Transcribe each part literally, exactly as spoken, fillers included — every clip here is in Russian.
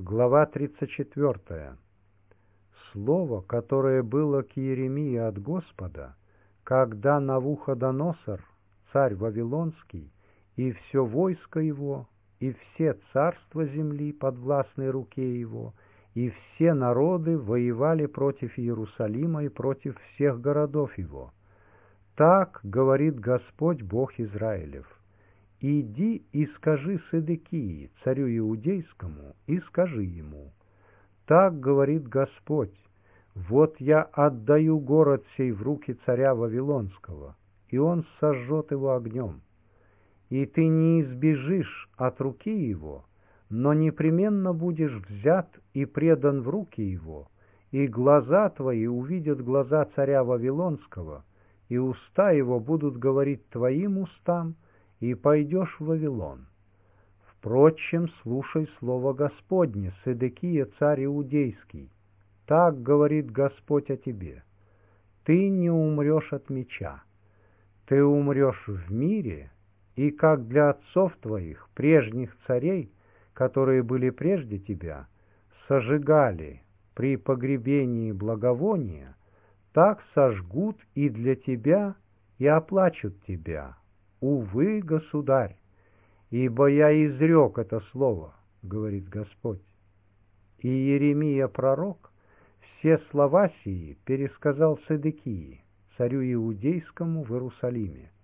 Глава тридцать четвёртая. Слово, которое было к Иеремии от Господа, когда Навуходоносор, царь Вавилонский, и все войско его, и все царства земли подвластной руке его, и все народы воевали против Иерусалима и против всех городов его. Так говорит Господь Бог Израилев: «Иди и скажи Седекии, царю иудейскому, и скажи ему: так говорит Господь: вот я отдаю город сей в руки царя Вавилонского, и он сожжет его огнем. И ты не избежишь от руки его, но непременно будешь взят и предан в руки его, и глаза твои увидят глаза царя Вавилонского, и уста его будут говорить твоим устам, и пойдешь в Вавилон. Впрочем, слушай слово Господне, Седекия, царь иудейский. Так говорит Господь о тебе: ты не умрешь от меча, ты умрешь в мире, и как для отцов твоих, прежних царей, которые были прежде тебя, сожигали при погребении благовония, так сожгут и для тебя, и оплачут тебя. Увы, государь, ибо я изрек это слово, говорит Господь». И Иеремия пророк все слова сии пересказал Седекии, царю иудейскому в Иерусалиме.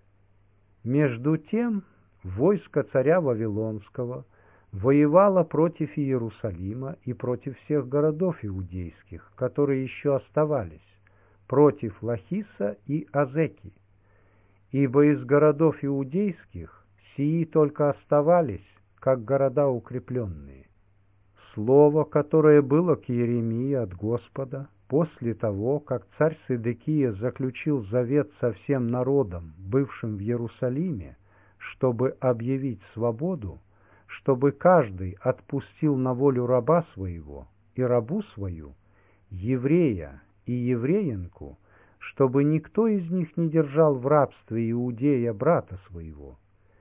Между тем войско царя Вавилонского воевало против Иерусалима и против всех городов иудейских, которые еще оставались, против Лахиса и Азеки. Ибо из городов иудейских сии только оставались, как города укрепленные. Слово, которое было к Иеремии от Господа, после того, как царь Седекия заключил завет со всем народом, бывшим в Иерусалиме, чтобы объявить свободу, чтобы каждый отпустил на волю раба своего и рабу свою, еврея и евреянку, чтобы никто из них не держал в рабстве иудея брата своего.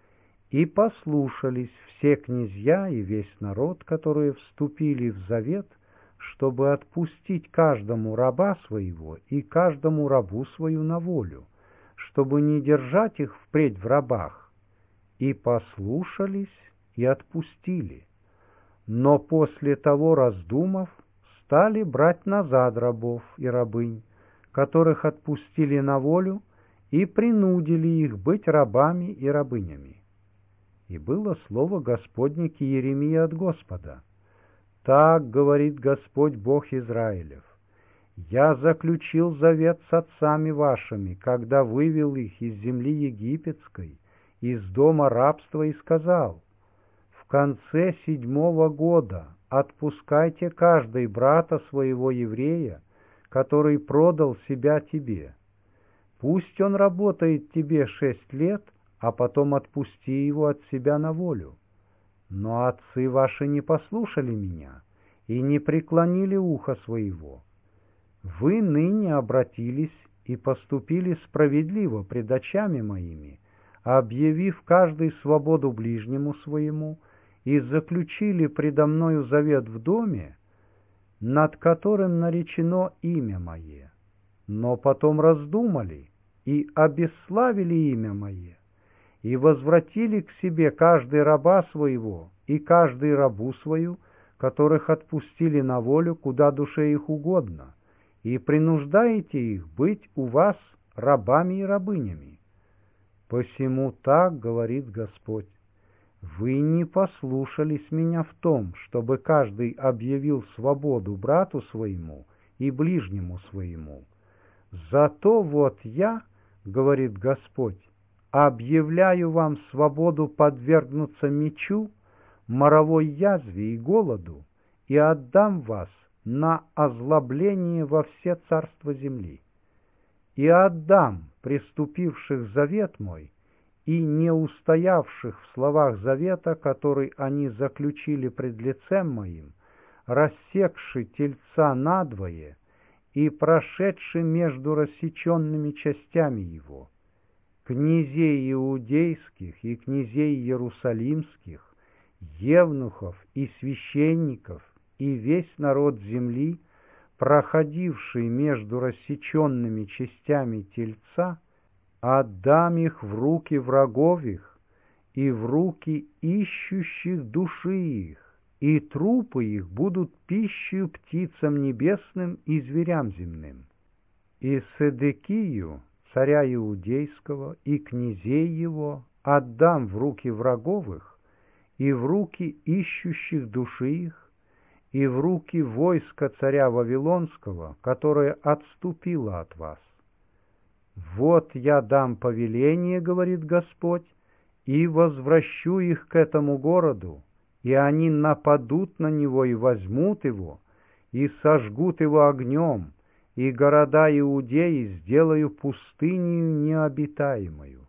И послушались все князья и весь народ, которые вступили в завет, чтобы отпустить каждому раба своего и каждому рабу свою на волю, чтобы не держать их впредь в рабах. И послушались, и отпустили. Но после того, раздумав, стали брать назад рабов и рабынь, которых отпустили на волю, и принудили их быть рабами и рабынями. И было слово Господне к Иеремии от Господа: так говорит Господь Бог Израилев: я заключил завет с отцами вашими, когда вывел их из земли египетской, из дома рабства, и сказал: в конце седьмого года отпускайте каждый брата своего еврея, который продал себя тебе. Пусть он работает тебе шесть лет, а потом отпусти его от себя на волю. Но отцы ваши не послушали меня и не преклонили ухо своего. Вы ныне обратились и поступили справедливо пред очами моими, объявив каждый свободу ближнему своему, и заключили предо мною завет в доме, над которым наречено имя мое. Но потом раздумали и обесславили имя мое, и возвратили к себе каждый раба своего и каждый рабу свою, которых отпустили на волю, куда душе их угодно, и принуждаете их быть у вас рабами и рабынями. Посему так говорит Господь: вы не послушались меня в том, чтобы каждый объявил свободу брату своему и ближнему своему. Зато вот я, говорит Господь, объявляю вам свободу подвергнуться мечу, моровой язве и голоду, и отдам вас на озлобление во все царства земли. И отдам преступивших завет мой и не устоявших в словах завета, который они заключили пред лицем моим, рассекши тельца надвое и прошедши между рассеченными частями его, князей иудейских и князей иерусалимских, евнухов и священников и весь народ земли, проходивший между рассеченными частями тельца, отдам их в руки врагов их и в руки ищущих души их, и трупы их будут пищей птицам небесным и зверям земным. И Седекию, царя Иудейского, и князей его отдам в руки врагов их, и в руки ищущих души их, и в руки войска царя Вавилонского, которое отступило от вас. Вот я дам повеление, говорит Господь, и возвращу их к этому городу, и они нападут на него и возьмут его, и сожгут его огнем, и города Иудеи сделаю пустынею необитаемою.